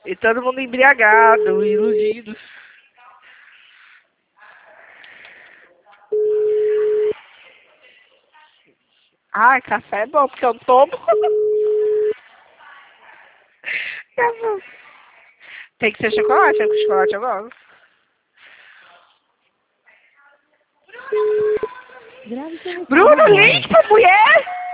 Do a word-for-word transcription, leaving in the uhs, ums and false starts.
E todo mundo embriagado, iludido. Ai, café é bom, porque eu tomo. Tem que ser chocolate, porque chocolate eu gosto. Grave seu recado Bruno, agora. ligue pra mulher!